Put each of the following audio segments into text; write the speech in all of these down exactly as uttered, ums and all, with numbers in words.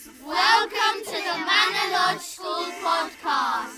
Welcome to the Manor Lodge School Podcast.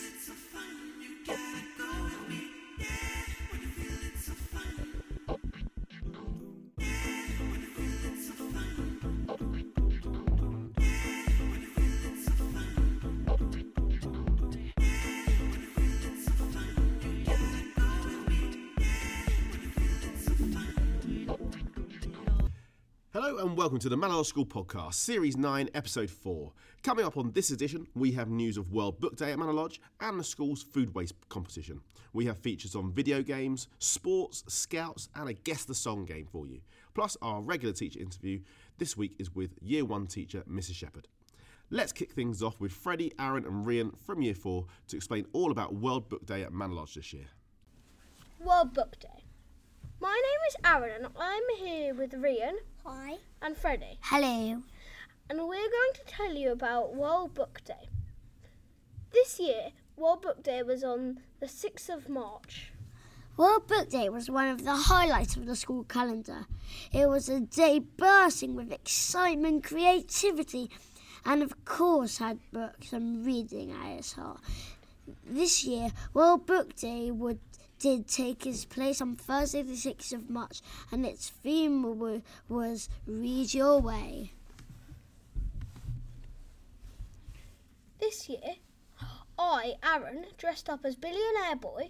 Hello and welcome to the Manor Lodge School Podcast, Series nine, Episode four. Coming up on this edition, we have news of World Book Day at Manor Lodge and the school's food waste competition. We have features on video games, sports, scouts and a Guess the Song game for you. Plus our regular teacher interview this week is with Year one teacher Missus Shepherd. Let's kick things off with Freddie, Aaron and Rian from Year four to explain all about World Book Day at Manor Lodge this year. World Book Day. My name is Aaron and I'm here with Rian. Hi. And Freddie. Hello. And we're going to tell you about World Book Day. This year, World Book Day was on the sixth of March. World Book Day was one of the highlights of the school calendar. It was a day bursting with excitement, creativity, and of course had books and reading at its heart. This year, World Book Day would did take its place on Thursday the sixth of March, and its theme w- was Read Your Way. This year, I, Aaron, dressed up as Billionaire Boy.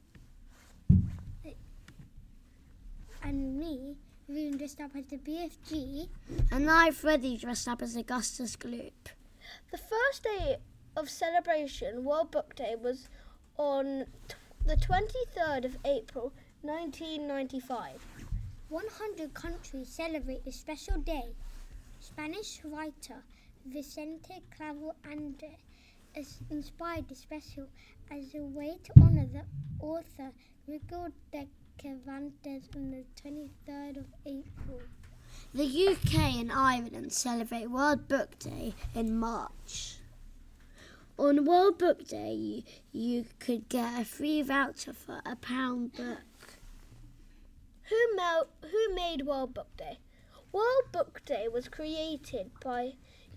And me, Rune, dressed up as the B F G. And I, Freddie, dressed up as Augustus Gloop. The first day of celebration, World Book Day, was on t- the twenty-third of April, nineteen ninety-five. one hundred countries celebrate this special day. Spanish writer Vicente Clavo Andes inspired the special as a way to honor the author Miguel de Cervantes on the twenty-third of April. The U K and Ireland celebrate World Book Day in March. On World Book Day, you, you could get a free voucher for a pound book. Who, mel- who made World Book Day? World Book Day was created by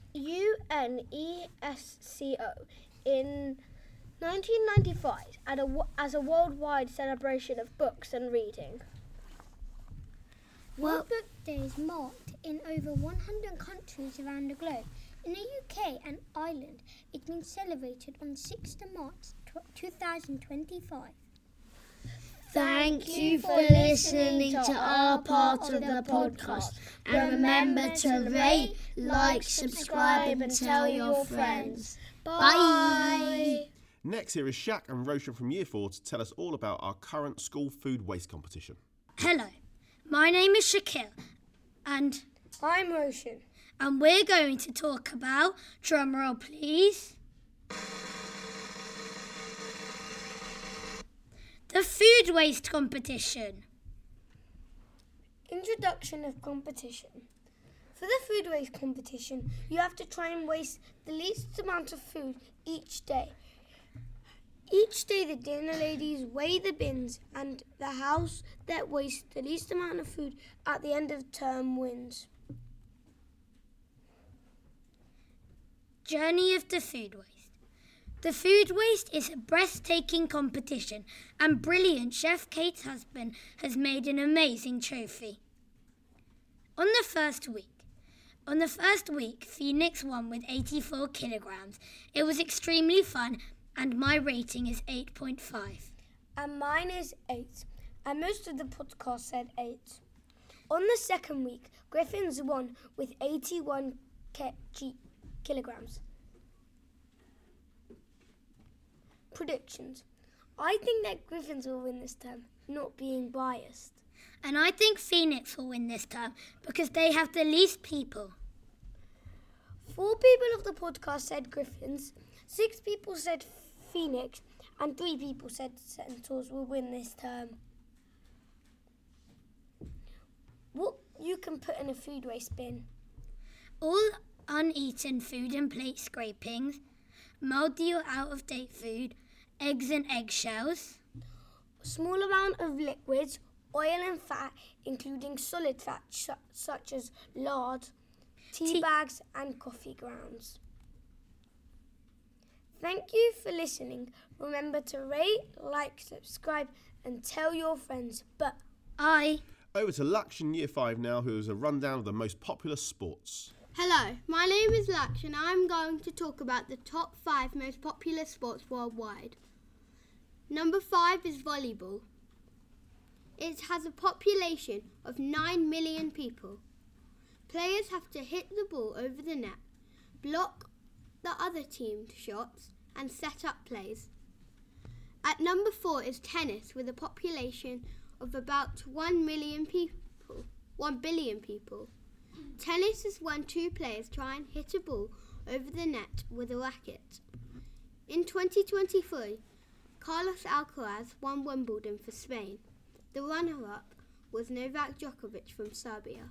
UNESCO in nineteen ninety-five as a, as a worldwide celebration of books and reading. World Book Day is marked in over one hundred countries around the globe. In the U K and Ireland, it's been celebrated on the sixth of March twenty twenty-five. Thank you for listening to our part of the podcast. And remember to rate, like, subscribe and tell your friends. Bye! Next, here is Shaq and Roshan from Year four to tell us all about our current school food waste competition. Hello, my name is Shaquille and I'm Roshan. and we're going to talk about, drumroll please, the food waste competition. Introduction of competition. For the food waste competition, you have to try and waste the least amount of food each day. Each day the dinner ladies weigh the bins and the house that wastes the least amount of food at the end of term wins. Journey of the food waste. The food waste is a breathtaking competition and brilliant chef Kate's husband has made an amazing trophy. On the first week, on the first week, Phoenix won with eighty-four kilograms. It was extremely fun and my rating is eight point five. And mine is eight. And most of the podcast said eight. On the second week, Griffins won with eighty-one ke- g- kilograms. Predictions. I think that Griffins will win this term, not being biased. And I think Phoenix will win this term because they have the least people. Four people of the podcast said Griffins, six people said Phoenix, and three people said Centaurs will win this term. What you can put in a food waste bin? All uneaten food and plate scrapings, mouldy or out-of-date food, eggs and eggshells, Small amount of liquids, oil and fat, including solid fat su- such as lard, tea Tea- bags and coffee grounds. Thank you for listening. Remember to rate, like, subscribe and tell your friends. But I. Over to Laksh in Year five now, who has a rundown of the most popular sports. Hello, my name is Laksh and I'm going to talk about the top five most popular sports worldwide. Number five is volleyball. It has a population of nine million people. Players have to hit the ball over the net, block the other team's shots and set up plays. At number four is tennis with a population of about one million people, one billion people. Tennis is when two players try and hit a ball over the net with a racket. In twenty twenty-three, Carlos Alcaraz won Wimbledon for Spain. The runner-up was Novak Djokovic from Serbia.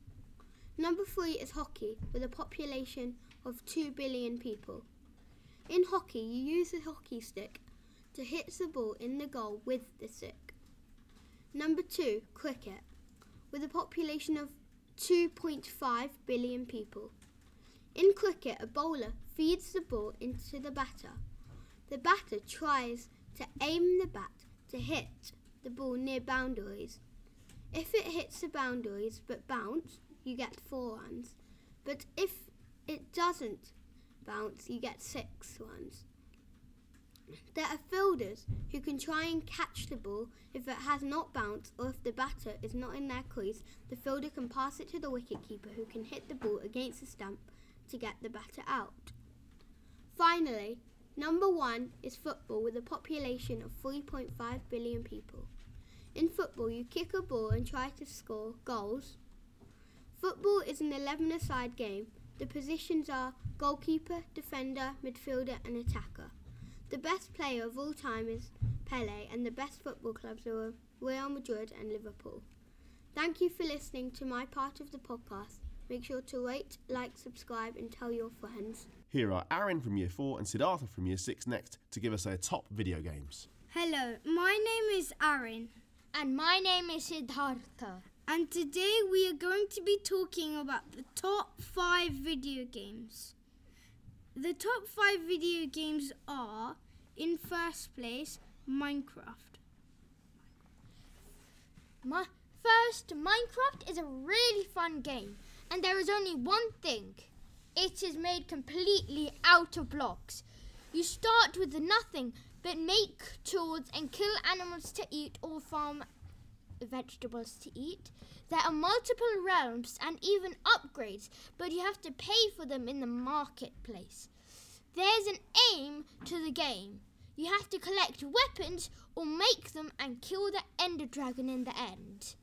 Number three is hockey with a population of two billion people. In hockey, you use a hockey stick to hit the ball in the goal with the stick. Number two, cricket, with a population of two point five billion people. In cricket, a bowler feeds the ball into the batter. The batter tries to aim the bat to hit the ball near boundaries. If it hits the boundaries but bounce, you get four runs. But if it doesn't bounce, you get six runs. There are fielders who can try and catch the ball if it has not bounced, or if the batter is not in their crease, the fielder can pass it to the wicketkeeper who can hit the ball against the stump to get the batter out. Finally, number one is football with a population of three point five billion people. In football, you kick a ball and try to score goals. Football is an eleven-a-side game. The positions are goalkeeper, defender, midfielder and attacker. The best player of all time is Pelé, and the best football clubs are Real Madrid and Liverpool. Thank you for listening to my part of the podcast. Make sure to rate, like, subscribe and tell your friends. Here are Aaron from Year four and Siddhartha from Year six next to give us their top video games. Hello, my name is Aaron. And my name is Siddhartha. And today we are going to be talking about the top five video games. The top five video games are, in first place, Minecraft. My first, Minecraft is a really fun game, and there is only one thing. It is made completely out of blocks. You start with nothing but make tools and kill animals to eat or farm vegetables to eat. There are multiple realms and even upgrades, but you have to pay for them in the marketplace. There's an aim to the game. You have to collect weapons or make them and kill the Ender Dragon in the end.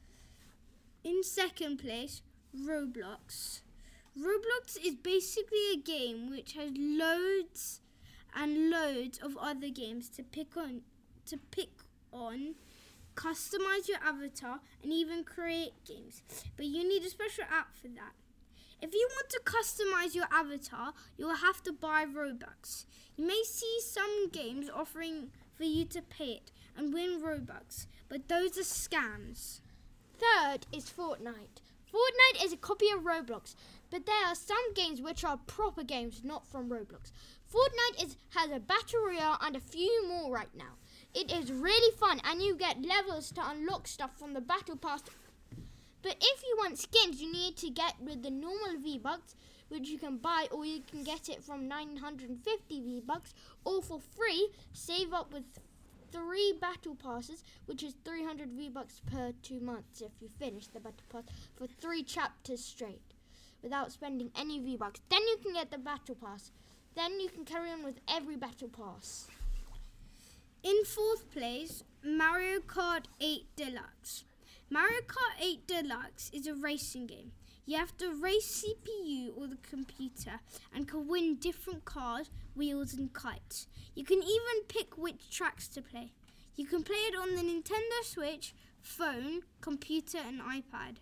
In second place, Roblox. Roblox is basically a game which has loads and loads of other games to pick on, to pick on, customize your avatar and even create games. But you need a special app for that. If you want to customize your avatar, you will have to buy Robux. You may see some games offering for you to pay it and win Robux, but those are scams. Third is Fortnite. Fortnite is a copy of Roblox, but there are some games which are proper games, not from Roblox. Fortnite is, has a battle royale and a few more right now. It is really fun and you get levels to unlock stuff from the battle pass. But if you want skins, you need to get with the normal V-Bucks, which you can buy, or you can get it from nine hundred fifty V-Bucks, or for free, save up with three battle passes, which is three hundred V-Bucks per two months if you finish the battle pass for three chapters straight, without spending any V-Bucks. Then you can get the battle pass. Then you can carry on with every battle pass. In fourth place, Mario Kart eight Deluxe. Mario Kart eight Deluxe is a racing game. You have to race C P U or the computer and can win different cars, wheels and kites. You can even pick which tracks to play. You can play it on the Nintendo Switch, phone, computer and iPad.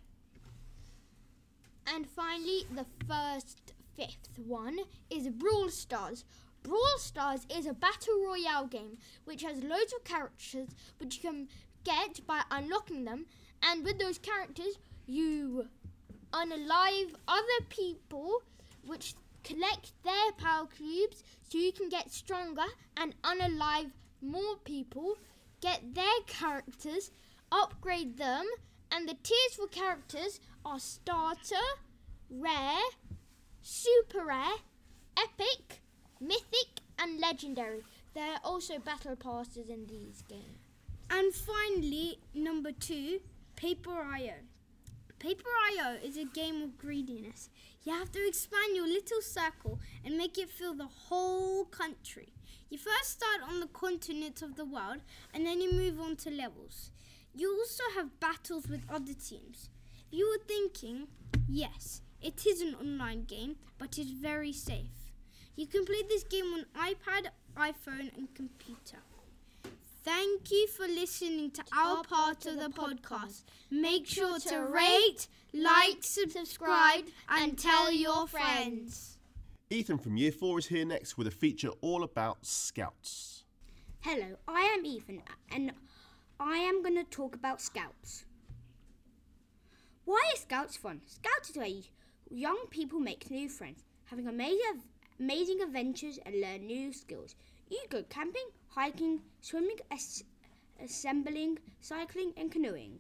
And finally, the first, fifth one is Brawl Stars. Brawl Stars is a battle royale game which has loads of characters which you can get by unlocking them, and with those characters you unalive other people, which collect their power cubes so you can get stronger, and unalive more people, get their characters, upgrade them, and the tiers for characters are starter, rare, super rare, epic, mythic, and legendary. There are also battle passes in these games. And finally, number two, Paper I O. Paper I O is a game of greediness. You have to expand your little circle and make it fill the whole country. You first start on the continent of the world and then you move on to levels. You also have battles with other teams. If you were thinking, yes, it is an online game, but it's very safe. You can play this game on iPad, iPhone, and computer. Thank you for listening to our part of the podcast. Make sure to rate, like, subscribe, and tell your friends. Ethan from Year four is here next with a feature all about Scouts. Hello, I am Ethan and I am going to talk about Scouts. Why is Scouts fun? Scouts is where young people make new friends, having amazing, amazing adventures and learn new skills. You go camping, hiking, swimming, as- assembling, cycling and canoeing.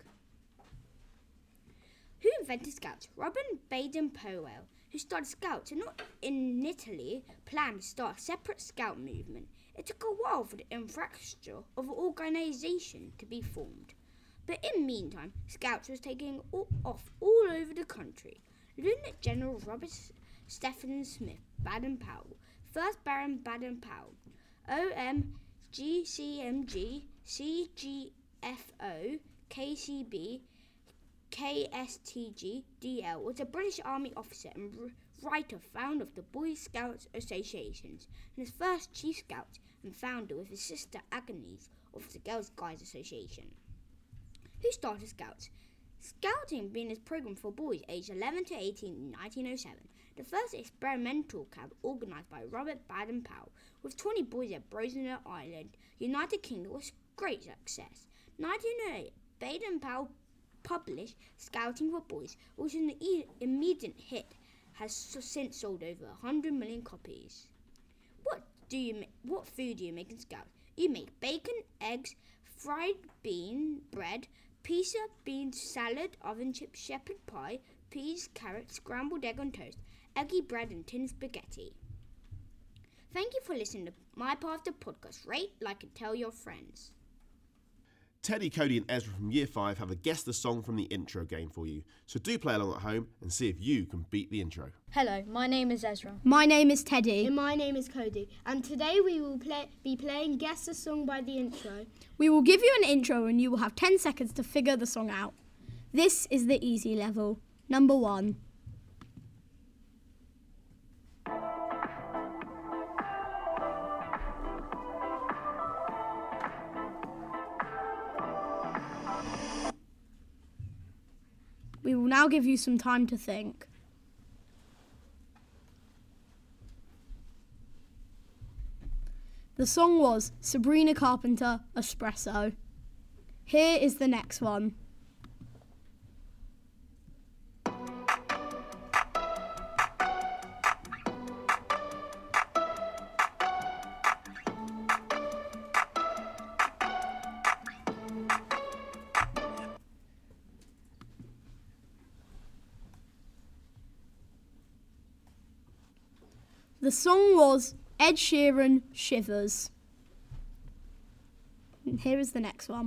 Who invented Scouts? Robin Baden-Powell, who started Scouts and not in Italy, planned to start a separate Scout movement. It took a while for the infrastructure of an organisation to be formed. But in the meantime, Scouts was taking all, off all over the country. Lieutenant General Robert Stephen Smith Baden-Powell, first Baron Baden-Powell, O M G C M G, C G F O, K C B, K S T G, D L, was a British Army officer and writer, founder of the Boy Scouts Associations, and his first Chief Scout and founder with his sister Agnes of the Girls Guides Association. Who started Scouts? Scouting began as a program for boys aged eleven to eighteen in nineteen oh seven. The first experimental camp organised by Robert Baden-Powell with twenty boys at Brosnan Island, United Kingdom, was a great success. nineteen oh eight, Baden-Powell published Scouting for Boys, which was an e- immediate hit, has since sold over one hundred million copies. What do you ma- what food do you make in Scouts? You make bacon, eggs, fried bean, bread, pizza, beans, salad, oven chips, shepherd pie, peas, carrots, scrambled egg on toast, eggy bread and tin spaghetti. Thank you for listening to my part of the podcast. Rate, like and tell your friends. Teddy, Cody and Ezra from Year five have a Guess the Song from the intro game for you. So do play along at home and see if you can beat the intro. Hello, my name is Ezra. My name is Teddy. And my name is Cody. And today we will play, be playing Guess the Song by the intro. We will give you an intro and you will have ten seconds to figure the song out. This is the easy level. Number one. We will now give you some time to think. The song was Sabrina Carpenter, Espresso. Here is the next one. The song was Ed Sheeran, Shivers. And here is the next one.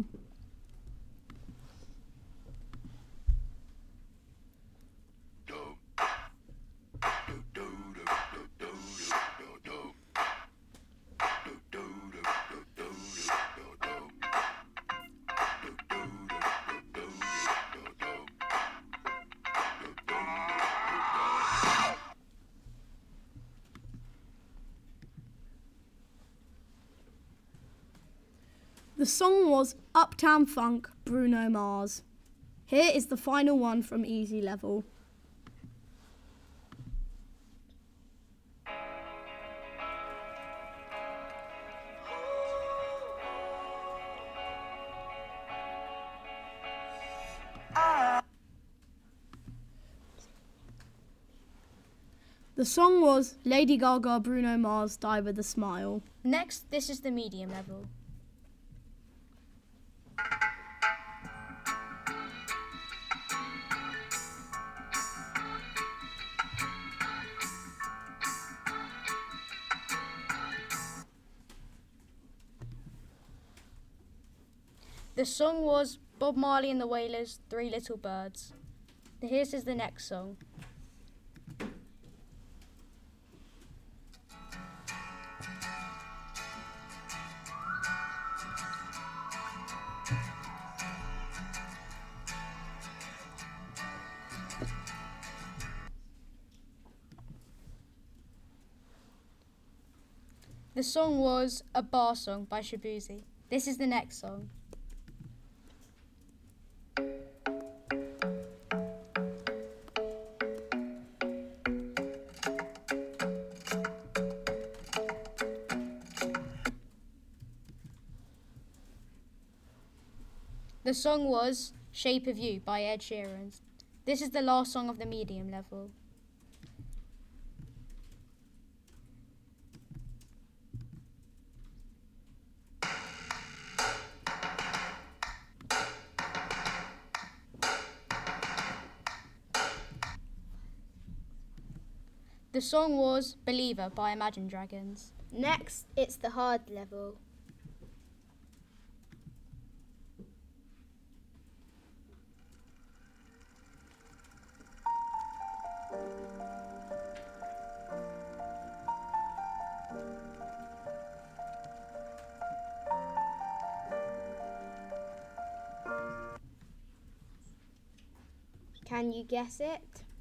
The song was Uptown Funk, Bruno Mars. Here is the final one from Easy Level. The song was Lady Gaga, Bruno Mars, Die With a Smile. Next, this is the medium level. The song was Bob Marley and the Wailers, Three Little Birds. Here's is the next song. The song was A Bar Song by Shabuzi. This is the next song. The song was Shape of You by Ed Sheeran. This is the last song of the medium level. The song was Believer by Imagine Dragons. Next, it's the hard level. Can you guess it?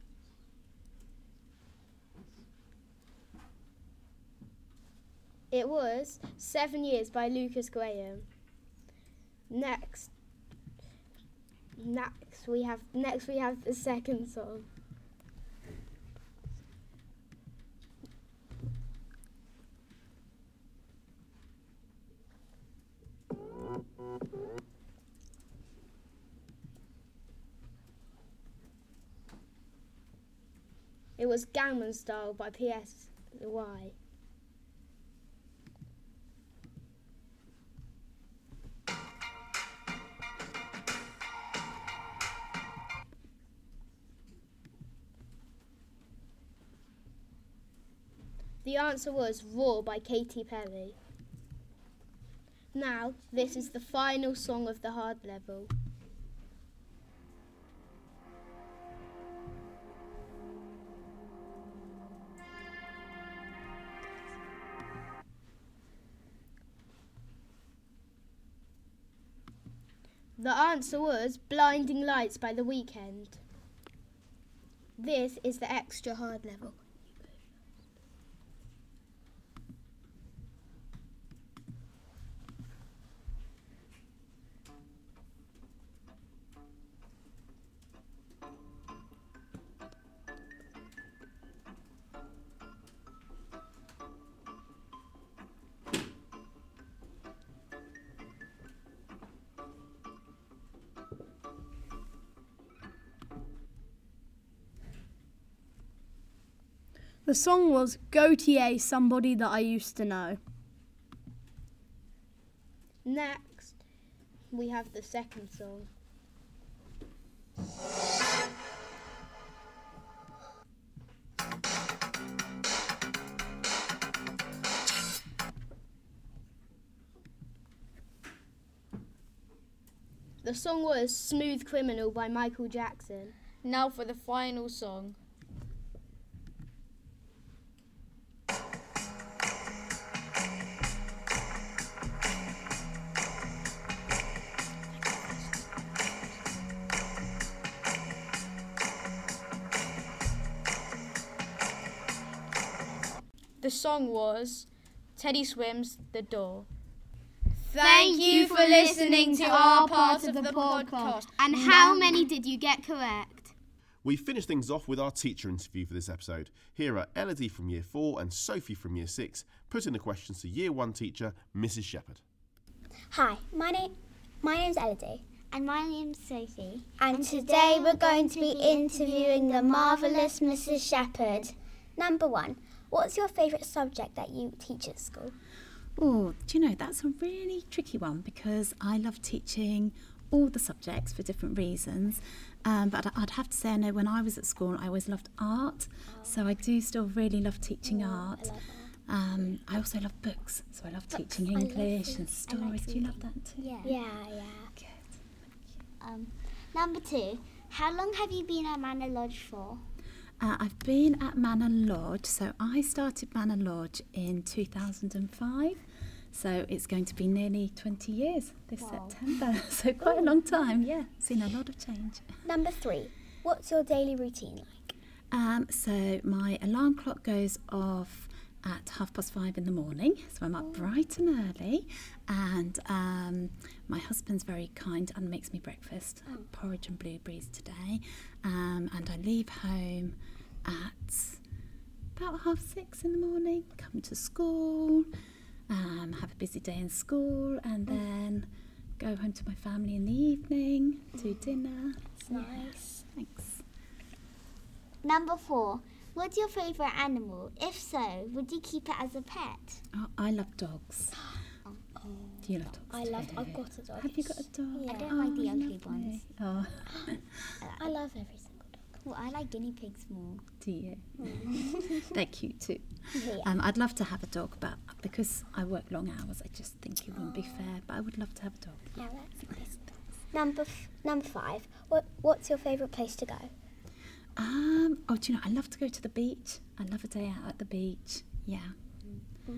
It was Seven Years by Lucas Graham. Next, next we have next we have the second song. It was Gangnam Style by P S Y. The answer was Raw by Katy Perry. Now, this is the final song of the hard level. The answer was Blinding Lights by The Weeknd. This is the extra hard level. The song was Gautier, Somebody That I Used to Know. Next, we have the second song. The song was Smooth Criminal by Michael Jackson. Now for the final song. The song was Teddy Swims' The Door. Thank you for listening to our part of the podcast. And how many did you get correct? We finish things off with our teacher interview for this episode. Here are Elodie from Year four and Sophie from Year six putting the questions to Year one teacher, Missus Shepherd. Hi, my name my name's Elodie. And my name's Sophie. And, and today we're going to be interviewing the marvellous Missus Shepherd. Number one, what's your favourite subject that you teach at school? Oh, do you know, that's a really tricky one because I love teaching all the subjects for different reasons. Um, but I'd have to say, I know when I was at school, I always loved art. Oh. So I do still really love teaching oh, art. I love art. Um, I also love books, so I love books. teaching English and stories. Like do you love that too? Yeah, yeah. yeah. Good. Um, number two, how long have you been at Manor Lodge for? Uh, I've been at Manor Lodge, so I started Manor Lodge in two thousand five, so it's going to be nearly twenty years this wow. September, so quite a long time, yeah, seen a lot of change. Number three, what's your daily routine like? Um, so my alarm clock goes off at half past five in the morning, so I'm up oh. bright and early, and um, my husband's very kind and makes me breakfast, oh. porridge and blueberries today, um, and I leave home at about half six in the morning, come to school, um, have a busy day in school, and then go home to my family in the evening, do dinner. That's yeah. nice. Thanks. Number four. What's your favourite animal? If so, would you keep it as a pet? Oh, I love dogs. Oh. Do you love dogs? I love. too? I've got a dog. Have you got a dog? Yeah. I don't oh, like the ugly lovely. ones. Oh. I love every single dog. Well, I like guinea pigs more. Do you? They're cute too. Yeah. Um, I'd love to have a dog, but because I work long hours, I just think it wouldn't be fair. But I would love to have a dog. Yeah, that's nice. Number f- number five. What What's your favourite place to go? Um, oh, do you know, I love to go to the beach. I love a day out at the beach. Yeah. Mm.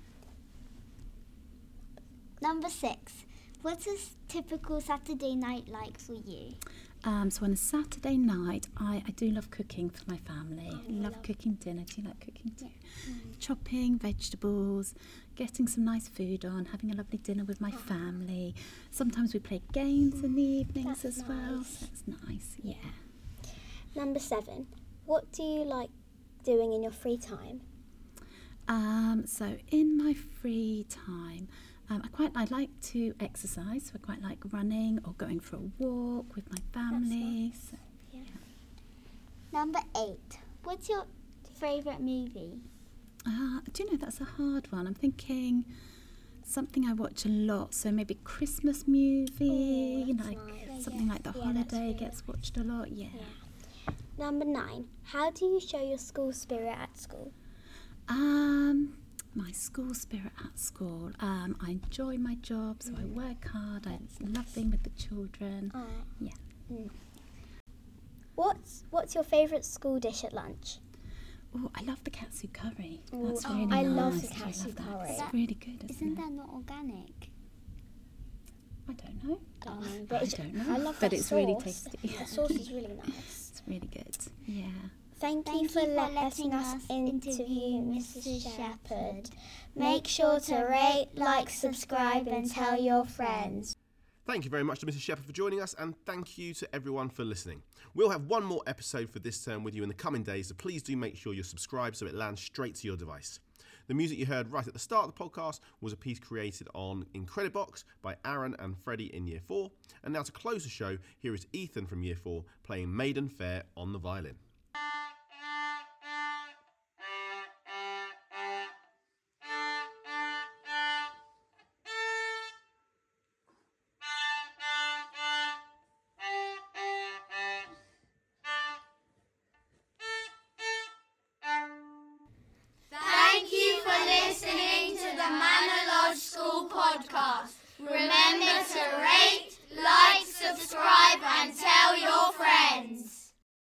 Number six. What's a s- typical Saturday night like for you? Um, so on a Saturday night, I, I do love cooking for my family. Oh, I love, love cooking dinner. Do you like cooking too? Yeah. Mm. Chopping vegetables, getting some nice food on, having a lovely dinner with my oh. family. Sometimes we play games in the evenings That's as well. nice. So that's nice, yeah. Number seven. What do you like doing in your free time? Um, so in my free time, um, I quite I like to exercise. So I quite like running or going for a walk with my family. That's nice. So, yeah. Number eight. What's your favourite movie? Uh, do you know, that's a hard one. I'm thinking something I watch a lot. So maybe Christmas movie, Oh, like nice. something Yeah. like The Yeah, Holiday that's really gets watched a lot. Yeah. Yeah. Number nine. How do you show your school spirit at school? Um, my school spirit at school. Um, I enjoy my job, so mm. I work hard. That's I nice. love being with the children. Oh. Yeah. Mm. What's What's your favourite school dish at lunch? Oh, I love the katsu curry. Ooh, That's oh, really I nice. love the I katsu love that. curry. It's really good, isn't, Isn't it? that not organic? I don't know. Don't know, I but it's- don't know. I love but that it's sauce. really tasty. The sauce is really nice. It's really good. Yeah. Thank, Thank you for, you for let- letting letting us us interview interview Missus Missus Shepherd. Make sure to rate, like, subscribe and tell your friends. Thank you very much to Missus Shepherd for joining us, and thank you to everyone for listening. We'll have one more episode for this term with you in the coming days, so please do make sure you're subscribed so it lands straight to your device. The music you heard right at the start of the podcast was a piece created on Incredibox by Aaron and Freddie in Year four. And now to close the show, here is Ethan from Year four playing Maiden Fair on the violin.